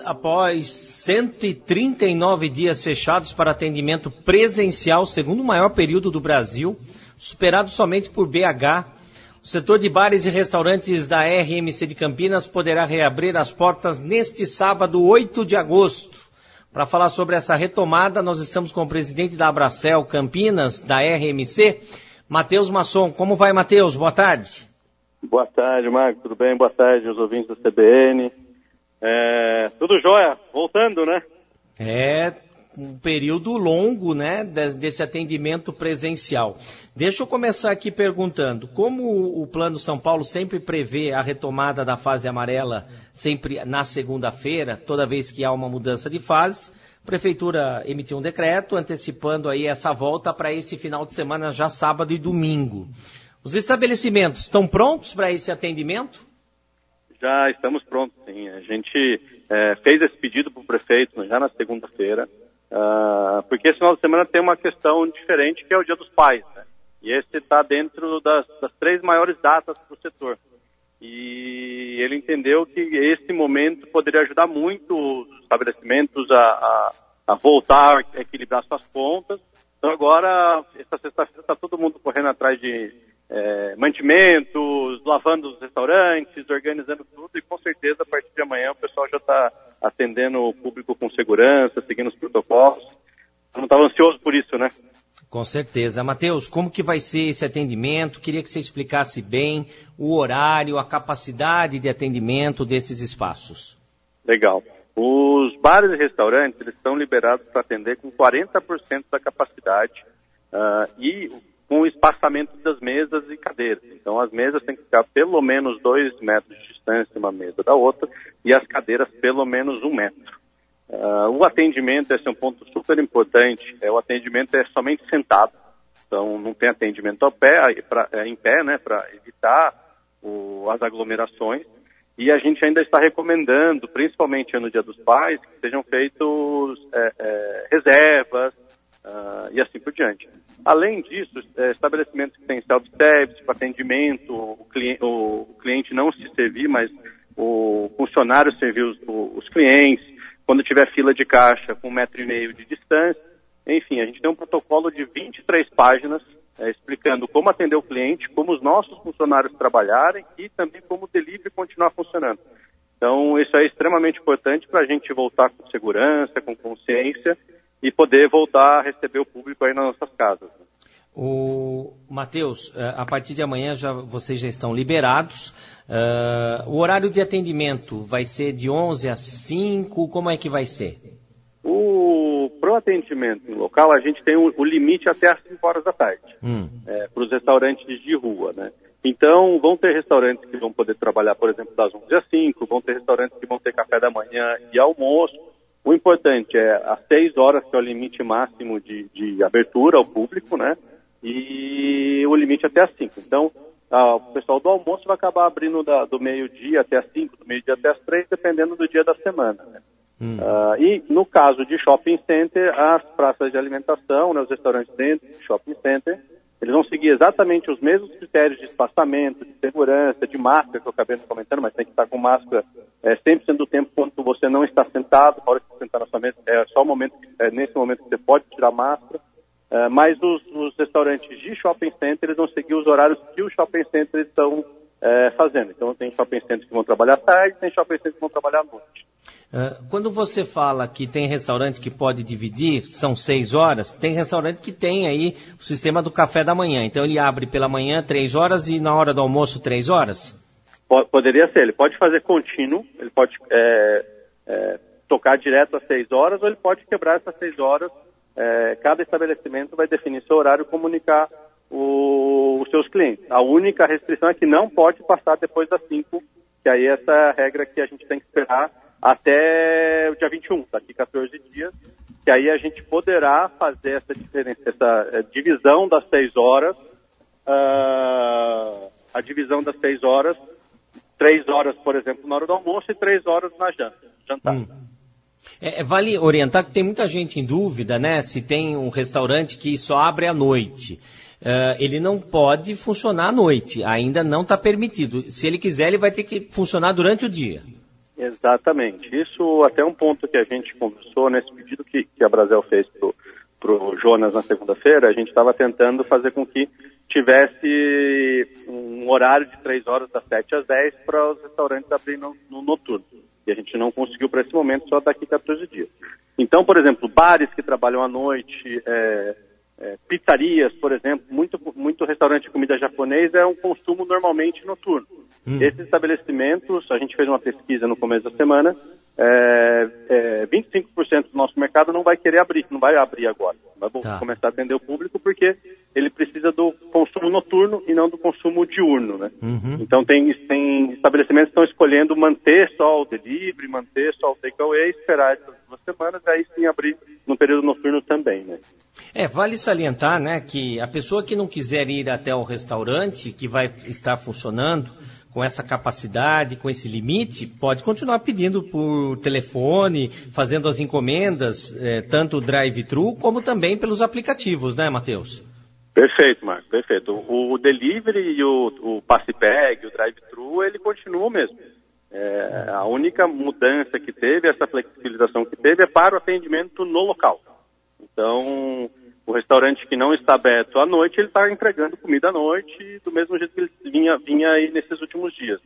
após 139 dias fechados para atendimento presencial, segundo o maior período do Brasil, superado somente por BH, o setor de bares e restaurantes da RMC de Campinas poderá reabrir as portas neste sábado, 8 de agosto. Para falar sobre essa retomada, nós estamos com o presidente da Abracel Campinas, da RMC, Matheus Masson. Como vai, Matheus? Boa tarde. Boa tarde, Marco. Tudo bem? Boa tarde aos ouvintes da CBN. Tudo jóia. Voltando, né? Um período longo, né, desse atendimento presencial. Deixa eu começar aqui perguntando, como o Plano São Paulo sempre prevê a retomada da fase amarela sempre na segunda-feira, toda vez que há uma mudança de fase, a Prefeitura emitiu um decreto antecipando aí essa volta para esse final de semana, já sábado e domingo. Os estabelecimentos estão prontos para esse atendimento? Já estamos prontos, sim. A gente fez esse pedido para o prefeito já na segunda-feira, porque esse final de semana tem uma questão diferente, que é o Dia dos Pais, né? E esse está dentro das 3 maiores datas para o setor. E ele entendeu que esse momento poderia ajudar muito os estabelecimentos a voltar a equilibrar suas contas. Então agora, essa sexta-feira, está todo mundo correndo atrás de mantimentos, lavando os restaurantes, organizando tudo, e com certeza a partir de amanhã o pessoal já está atendendo o público com segurança, seguindo os protocolos. Eu não estava ansioso por isso, né? Com certeza. Matheus, como que vai ser esse atendimento? Queria que você explicasse bem o horário, a capacidade de atendimento desses espaços. Legal. Os bares e restaurantes, eles estão liberados para atender com 40% da capacidade e com o espaçamento das mesas e cadeiras. Então, as mesas têm que ficar pelo menos 2 metros de distância uma mesa da outra e as cadeiras pelo menos 1 metro. O atendimento, esse é um ponto super importante, o atendimento é somente sentado. Então, não tem atendimento em pé, né, para evitar as aglomerações. E a gente ainda está recomendando, principalmente no Dia dos Pais, que sejam feitos reservas, e assim por diante. Além disso, estabelecimentos que têm self-service, para atendimento, o cliente não se servir, mas o funcionário servir os clientes, quando tiver fila de caixa com 1,5 metro de distância. Enfim, a gente tem um protocolo de 23 páginas explicando como atender o cliente, como os nossos funcionários trabalharem e também como o delivery continuar funcionando. Então, isso é extremamente importante para a gente voltar com segurança, com consciência, e poder voltar a receber o público aí nas nossas casas. Matheus, a partir de amanhã vocês já estão liberados. O horário de atendimento vai ser de 11 às 5? Como é que vai ser? Para o atendimento no local, a gente tem o limite até às 5 horas da tarde, para os restaurantes de rua, né? Então, vão ter restaurantes que vão poder trabalhar, por exemplo, das 11 às 5, vão ter restaurantes que vão ter café da manhã e almoço. O importante é às 6 horas, que é o limite máximo de abertura ao público, né? E o limite até às 5. Então, o pessoal do almoço vai acabar abrindo do meio-dia até às 5, do meio-dia até às 3, dependendo do dia da semana, né? E no caso de shopping center, as praças de alimentação, né, os restaurantes dentro de shopping center, eles vão seguir exatamente os mesmos critérios de espaçamento, de segurança, de máscara, que eu acabei comentando, mas tem que estar com máscara 100% do tempo quando você não está sentado, na hora que você sentar na sua mesa, só o momento, nesse momento que você pode tirar a máscara. Mas os restaurantes de shopping center, eles vão seguir os horários que os shopping centers estão fazendo. Então, tem shopping centers que vão trabalhar à tarde, tem shopping centers que vão trabalhar à noite. Quando você fala que tem restaurante que pode dividir, são 6 horas, tem restaurante que tem aí o sistema do café da manhã. Então ele abre pela manhã 3 horas e na hora do almoço 3 horas? Poderia ser, ele pode fazer contínuo, ele pode tocar direto às 6 horas, ou ele pode quebrar essas 6 horas. Cada estabelecimento vai definir seu horário e comunicar os seus clientes. A única restrição é que não pode passar depois das 5, que aí essa é a regra que a gente tem que esperar até o dia 21, daqui 14 dias, que aí a gente poderá fazer essa diferença, essa divisão das 6 horas, a divisão das 6 horas, 3 horas, por exemplo, na hora do almoço e 3 horas na jantar. Vale orientar que tem muita gente em dúvida, né, se tem um restaurante que só abre à noite. Ele não pode funcionar à noite, ainda não está permitido. Se ele quiser, ele vai ter que funcionar durante o dia. Exatamente. Isso até um ponto que a gente conversou nesse pedido que a Brasel fez para o Jonas na segunda-feira. A gente estava tentando fazer com que tivesse um horário de 3 horas das 7 às 10 para os restaurantes abrirem no noturno. E a gente não conseguiu para esse momento, só daqui 14 dias. Então, por exemplo, bares que trabalham à noite, pizzarias, por exemplo, muito restaurante de comida japonesa é um consumo normalmente noturno. Esses estabelecimentos, a gente fez uma pesquisa no começo da semana, 25% do nosso mercado não vai querer abrir, não vai abrir agora. Vai começar a atender o público porque ele precisa do consumo noturno e não do consumo diurno, né? Então tem estabelecimentos que estão escolhendo manter só o delivery, manter só o takeaway, esperar essas 2 semanas e aí sim abrir no período noturno também, né? Vale salientar, né, que a pessoa que não quiser ir até o restaurante, que vai estar funcionando com essa capacidade, com esse limite, pode continuar pedindo por telefone, fazendo as encomendas, tanto drive-thru como também pelos aplicativos, né, Matheus? Perfeito, Marco, perfeito. O delivery e o passe-bag, o drive-thru, ele continua o mesmo. A única mudança que teve, essa flexibilização que teve, é para o atendimento no local. Então, o restaurante que não está aberto à noite, ele está entregando comida à noite, do mesmo jeito que ele vinha aí nesses últimos dias.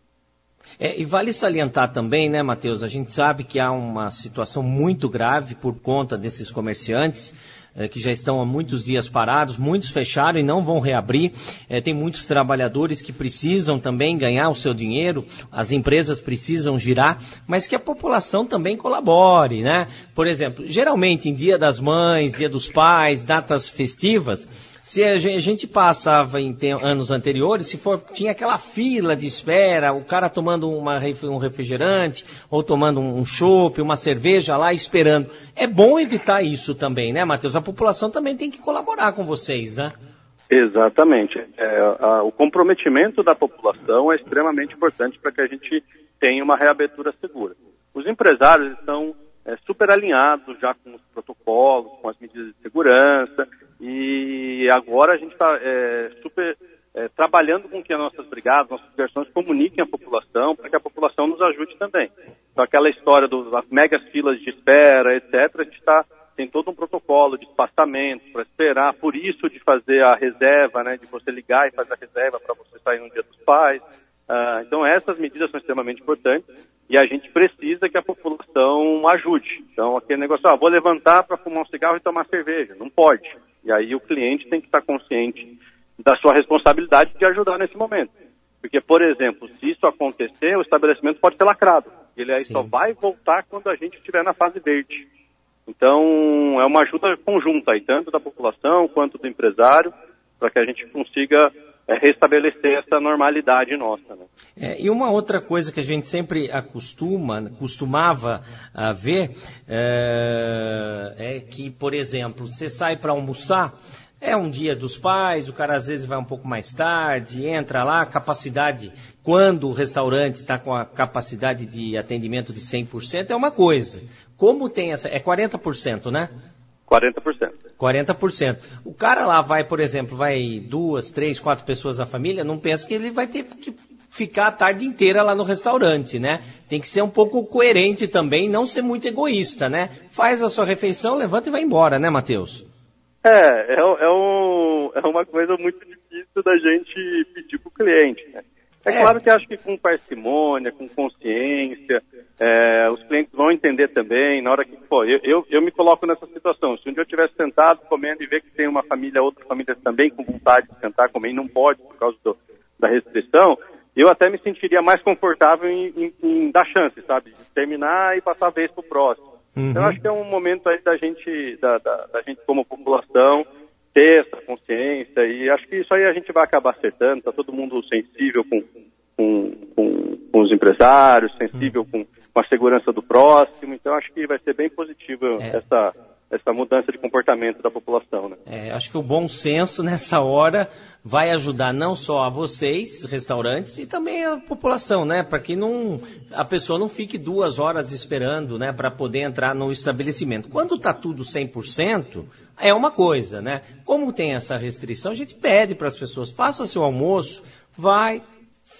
E vale salientar também, né, Matheus, a gente sabe que há uma situação muito grave por conta desses comerciantes, que já estão há muitos dias parados, muitos fecharam e não vão reabrir. Tem muitos trabalhadores que precisam também ganhar o seu dinheiro, as empresas precisam girar, mas que a população também colabore, né? Por exemplo, geralmente em Dia das Mães, Dia dos Pais, datas festivas, se a gente passava em anos anteriores, tinha aquela fila de espera, o cara tomando um refrigerante, ou tomando um chopp, uma cerveja lá esperando. É bom evitar isso também, né, Matheus? A população também tem que colaborar com vocês, né? Exatamente. O comprometimento da população é extremamente importante para que a gente tenha uma reabertura segura. Os empresários estão super alinhados já com os protocolos, com as medidas de segurança, e agora a gente está super trabalhando com que as nossas brigadas, nossas versões comuniquem a população, para que a população nos ajude também. Então aquela história das megas filas de espera, etc., a gente tem todo um protocolo de espaçamento para esperar, por isso de fazer a reserva, né, de você ligar e fazer a reserva para você sair no Dia dos Pais. Então essas medidas são extremamente importantes e a gente precisa que a população ajude. Então aquele negócio, vou levantar para fumar um cigarro e tomar cerveja, não pode. E aí o cliente tem que estar consciente da sua responsabilidade de ajudar nesse momento. Porque, por exemplo, se isso acontecer, o estabelecimento pode ser lacrado. Ele aí só vai voltar quando a gente estiver na fase verde. Então é uma ajuda conjunta aí, tanto da população quanto do empresário, para que a gente consiga restabelecer essa normalidade nossa, né? E uma outra coisa que a gente sempre costumava ver é que, por exemplo, você sai para almoçar, é um Dia dos Pais, o cara às vezes vai um pouco mais tarde, entra lá, capacidade, quando o restaurante está com a capacidade de atendimento de 100%, é uma coisa. Como tem essa, 40%, né? 40%. 40%. O cara lá vai, por exemplo, 2, 3, 4 pessoas da família, não pensa que ele vai ter que ficar a tarde inteira lá no restaurante, né? Tem que ser um pouco coerente também, não ser muito egoísta, né? Faz a sua refeição, levanta e vai embora, né, Matheus? É uma coisa muito difícil da gente pedir para o cliente, né? Claro que acho que com parcimônia, com consciência, os clientes vão entender também, na hora que, eu me coloco nessa situação. Se um dia eu estivesse sentado comendo e ver que tem uma família, outra família também com vontade de sentar comer e não pode por causa da restrição, eu até me sentiria mais confortável em dar chance, sabe? De terminar e passar a vez para o próximo. Então acho que é um momento aí da gente como população, ter essa consciência, e acho que isso aí a gente vai acabar acertando, está todo mundo sensível com os empresários, sensível com a segurança do próximo, então acho que vai ser bem positivo essa mudança de comportamento da população, né? Acho que o bom senso nessa hora vai ajudar não só a vocês, restaurantes, e também a população, né? Para que a pessoa não fique 2 horas esperando, né? Para poder entrar no estabelecimento. Quando está tudo 100%, é uma coisa, né? Como tem essa restrição, a gente pede para as pessoas, faça seu almoço, vai,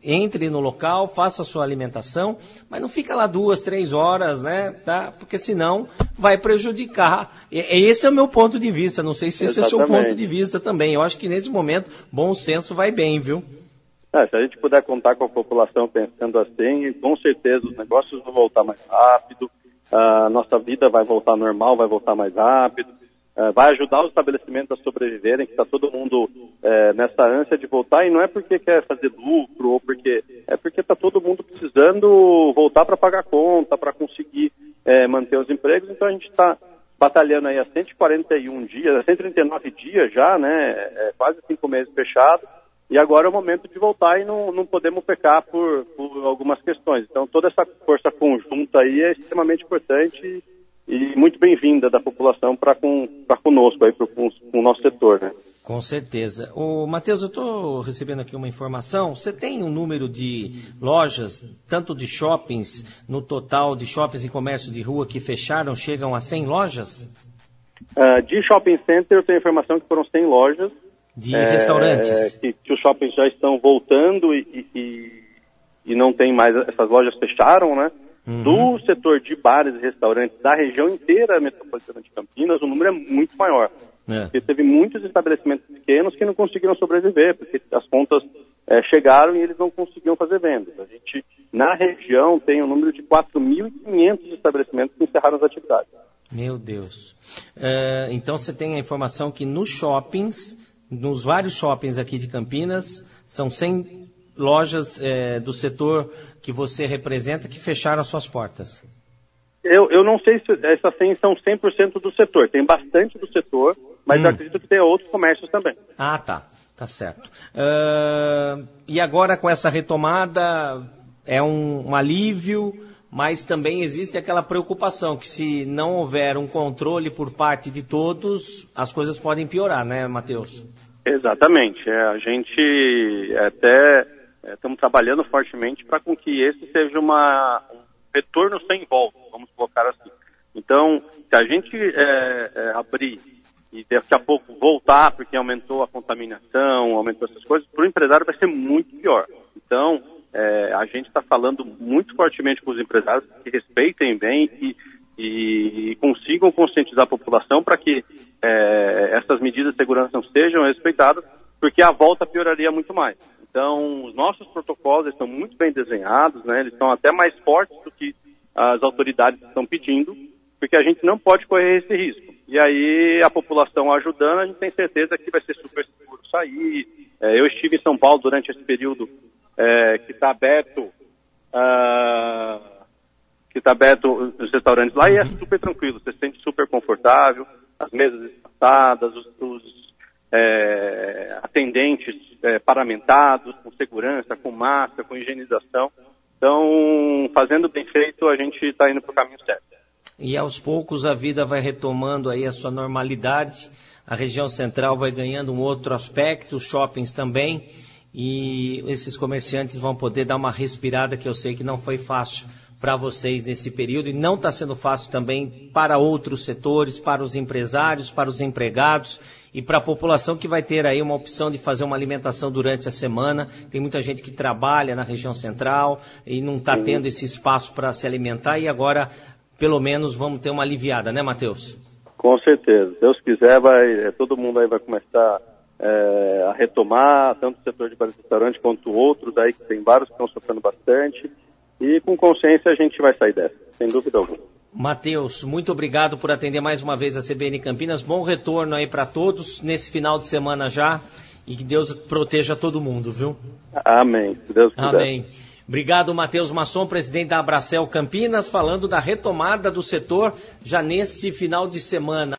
entre no local, faça a sua alimentação, mas não fica lá 2, 3 horas, né? Tá? Porque senão vai prejudicar. Esse é o meu ponto de vista, não sei se esse é o seu ponto de vista também. Eu acho que nesse momento, bom senso vai bem, viu? Se a gente puder contar com a população pensando assim, com certeza os negócios vão voltar mais rápido, a nossa vida vai voltar normal, vai voltar mais rápido, vai ajudar os estabelecimentos a sobreviverem, que está todo mundo nessa ânsia de voltar, e não é porque quer fazer lucro, ou porque está todo mundo precisando voltar para pagar conta, para conseguir manter os empregos. Então a gente está batalhando aí há 141 dias, 139 dias já, né, quase 5 meses fechado. E agora é o momento de voltar e não podemos pecar por algumas questões. Então, toda essa força conjunta aí é extremamente importante e muito bem-vinda da população para conosco, aí, com o nosso setor, né? Com certeza. Matheus, eu estou recebendo aqui uma informação. Você tem um número de lojas, tanto de shoppings, no total de shoppings e comércio de rua que fecharam, chegam a 100 lojas? De shopping center, eu tenho informação que foram 100 lojas. De restaurantes? Que os shoppings já estão voltando e não tem mais, essas lojas fecharam, né? Uhum. Do setor de bares e restaurantes da região inteira metropolitana de Campinas, o número é muito maior. Porque teve muitos estabelecimentos pequenos que não conseguiram sobreviver, porque as contas chegaram e eles não conseguiam fazer vendas. A gente, na região, tem um número de 4.500 estabelecimentos que encerraram as atividades. Meu Deus. Então você tem a informação que nos shoppings, nos vários shoppings aqui de Campinas, são 100 lojas do setor que você representa que fecharam as suas portas. Eu não sei se essas 100 são 100% do setor. Tem bastante do setor, mas eu acredito que tem outros comércios também. Ah, tá. Tá certo. E agora com essa retomada, é um alívio, mas também existe aquela preocupação que se não houver um controle por parte de todos, as coisas podem piorar, né, Matheus? Exatamente. A gente até estamos trabalhando fortemente para com que esse seja um retorno sem volta, vamos colocar assim. Então, se a gente abrir e daqui a pouco voltar, porque aumentou a contaminação, aumentou essas coisas, para o empresário vai ser muito pior. Então, a gente está falando muito fortemente com os empresários que respeitem bem e consigam conscientizar a população para que essas medidas de segurança não sejam respeitadas, porque a volta pioraria muito mais. Então, os nossos protocolos estão muito bem desenhados, né? Eles estão até mais fortes do que as autoridades estão pedindo, porque a gente não pode correr esse risco. E aí, a população ajudando, a gente tem certeza que vai ser super seguro sair. Eu estive em São Paulo durante esse período que está aberto os restaurantes lá, e é super tranquilo, você se sente super confortável, as mesas espaçadas, os atendentes paramentados, com segurança, com máscara, com higienização. Então, fazendo bem feito, a gente está indo para o caminho certo. E aos poucos a vida vai retomando aí a sua normalidade, a região central vai ganhando um outro aspecto, os shoppings também, e esses comerciantes vão poder dar uma respirada, que eu sei que não foi fácil para vocês nesse período, e não está sendo fácil também para outros setores, para os empresários, para os empregados e para a população que vai ter aí uma opção de fazer uma alimentação durante a semana. Tem muita gente que trabalha na região central e não está tendo esse espaço para se alimentar, e agora, pelo menos, vamos ter uma aliviada, né, Matheus? Com certeza. Se Deus quiser, todo mundo aí vai começar a retomar, tanto o setor de bares e restaurantes quanto outros aí, que tem vários que estão sofrendo bastante. E com consciência a gente vai sair dessa, sem dúvida alguma. Matheus, muito obrigado por atender mais uma vez a CBN Campinas. Bom retorno aí para todos nesse final de semana já, e que Deus proteja todo mundo, viu? Amém, se Deus quiser. Amém. Obrigado, Matheus Masson, presidente da Abracel Campinas, falando da retomada do setor já neste final de semana.